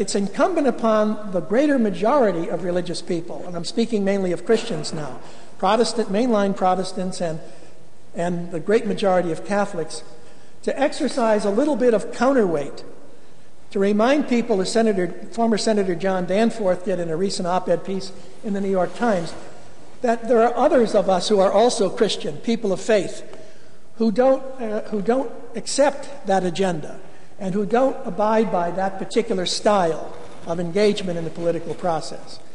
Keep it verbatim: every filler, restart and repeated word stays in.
it's incumbent upon the greater majority of religious people, and I'm speaking mainly of Christians now, Protestant, mainline Protestants and, and the great majority of Catholics, to exercise a little bit of counterweight, to remind people, as Senator, former Senator John Danforth did in a recent op-ed piece in the New York Times, that there are others of us who are also Christian, people of faith, who don't, uh, who don't accept that agenda and who don't abide by that particular style of engagement in the political process.